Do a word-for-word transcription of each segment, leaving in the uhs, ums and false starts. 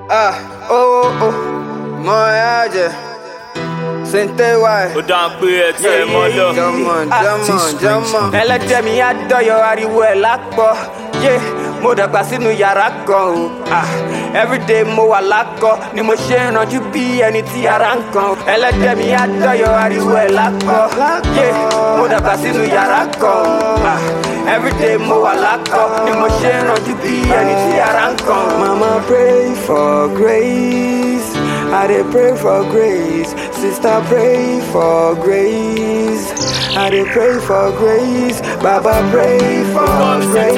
Ah, oh, oh, Moyaje, Sente why? Ó dá pé ẹ tí ẹ mọ́ lọ. Jọmọ, jọmọ, jọmọ. Ẹlẹ́dẹ̀ mi á dọ̀yọ̀ ariwo ẹ̀ lápọ̀. Yeah, mo dàgbà sínú yàrá kan o. Ah, everyday mo wà lákọ̀ ni mo ṣe ń ranjú bí ẹni tí ara ń kan. Ẹlẹ́dẹ̀ mi á dọ̀yọ̀ ariwo ẹ̀ lápọ̀. Yeah, mo dàgbà sínú yàrá kan o. Ah, everyday mo wà lákọ̀ ni mo ṣe ń ranjú bí ẹni tí ara ń kan. Mama pray for grace. I dey pray for grace, sister pray for grace. I dey pray for grace, Baba pray for grace.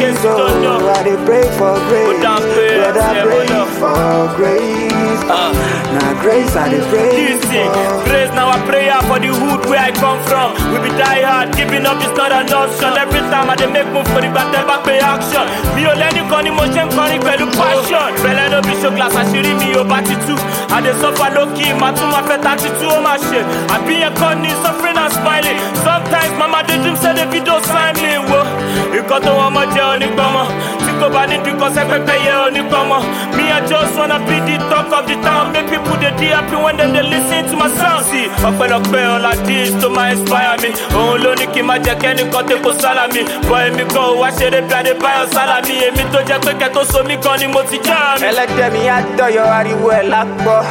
Oh, I dey pray for grace, brother pray for grace. Now grace I dey pray for. Grace now a prayer for the hood where I come from. We be die hard, giving up is not an option. Every time I dey make move for the battle back pay action. Mi ò lẹ́ni kan ni mo ṣe ń kọrin pẹ̀lú passion. Bẹ̀lẹ̀ ló bí show glass àṣírí mi ò bá ti tú. I dey suffer low key, màá tún máa fẹ́ thirty two ó máa ṣe. Àbí yẹn kọ́ ni suffering and smiling. Sometimes mama dey dream say the video sign me wo. Ìkan tó wọ́n mọ̀ jẹ́ onígbọ́mọ. Tí kò bá ní dùkọ́ sẹ́pẹ́pẹ́ yẹ onígbọ́mọ. Me I just wanna be the talk of the town. Make people dey dey happy when dem dey lis ten to my sound. See, ọpẹ́lọpẹ́ ọ̀la dis tó máa inspire me. Òun ló ní kí n má jẹ́ kẹ́nìkan tẹ́ kó sálà mi. Bọ̀ èmi gan ò wá ṣeré bí adé báyọ̀ sálà mi. Èmi tó jẹ́ pé kẹ́ tó so mí gan ni mo ti já mi. Ẹlẹ́dẹ̀ mi á dọ̀yọ̀ ariwo ẹ̀ lápọ̀.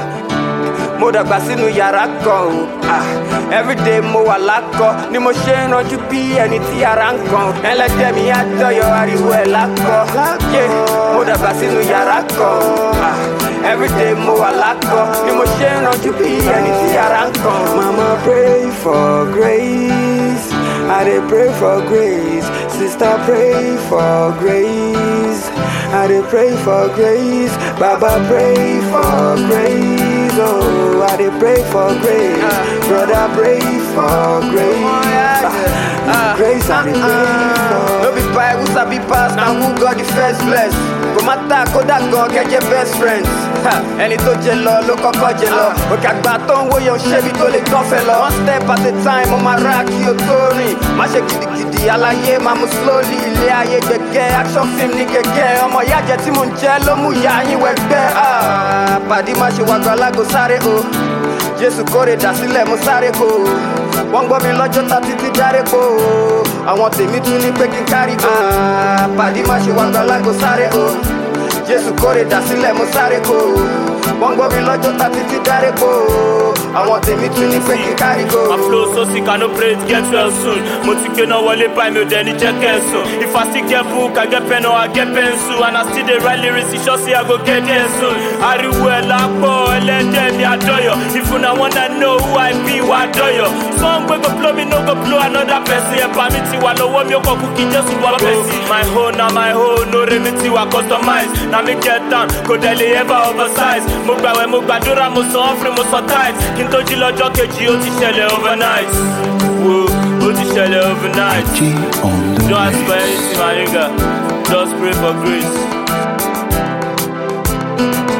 Mo dàgbà sínú yàrá kan o. Ah, everyday mo wà lákọ̀ ni mo ṣe ń ranjú bí ẹni tí ara ń kan. Ẹlẹ́dẹ̀ mi á dọ̀yọ̀ ariwo ẹ̀ lápọ̀. Yeah, mo dàgbà sínú yàrá kan o. Ah, everyday mo wà lákọ̀ ni mo ṣe ń ranjú bí ẹni tí ara ń kan. Mama pray for grace, I dey pray for grace, sister pray for grace. I dey pray for grace, Baba pray for grace. Oh, I dey pray for grace, brother pray for grace. Ah, grace I dey pray for. No be by who sabi pass, na who God the first bless. Kò má ta kódà gan kẹ́jẹ́ best friends. Ẹni tó jẹ lọ ló kọ́kọ́ jẹ lọ. Òkè àgbà tó ń wòye òṣèbí tó lè gánfẹ́ lọ. One step at a time, mo máa rà kí o tó rìn. Má ṣe gidigidi, aláyé máa mú slowly. Ilé ayé gbẹ̀gẹ́, action film ní gẹ́gẹ́. Ọmọ ìyá jẹ tí mo ń jẹ ló mú ìyá yín wẹgbẹ́. Pàdé má ṣe wàgbọ́ alágò sáré o. Jésù kórè dà sílẹ̀ mo sáré kó o. Wọ́n gbọ́ mi lọ́jọ́ ta títí dáre kó o. Àwọn tèmi tún ní pé kí n kárí o. Pàdé má ṣe wàgbọ́ alágò sáré o. Jésù kórè dà sílẹ̀ mo sáré kó o. Wọ́n gbọ́ mi lọ́jọ́ ta títí dáre kó o. Àwọn tèmi tún ní pé kí n kárí kó o. My flow so sick I no pray it get well soon. Mo ti gbé náà wọlé báyìí mi ò dẹ̀ ní jẹ́ kẹ́sùn. If I still get book, I get pen or I get pencil. And I still dey write lyrics, it's sure say I go get there soon. Ariwo ẹ̀ lápọ̀ ẹlẹ́dẹ̀ mi àdọ́yọ̀. If una wanna know who I be, wà àdọ́yọ̀. Song wey go blow me no go blow another person. Ẹ̀bà mi ti wà lọ́wọ́ mi ó kọ̀ kú kí Jésù wá bẹ̀sí. My own na my own, no re mi ti wà customize. Na mi get down, kò dẹ̀ lè ever oversize. Mo gbàwẹ̀ mo gbàdúrà mo sọ offering mo sọ tithe. Kí n tó jí lọ́jọ́ kejì ó ti ṣẹlẹ̀ overnight. Wo ó ti ṣẹlẹ̀ overnight. Don't ask for anything my nigga, just pray for grace.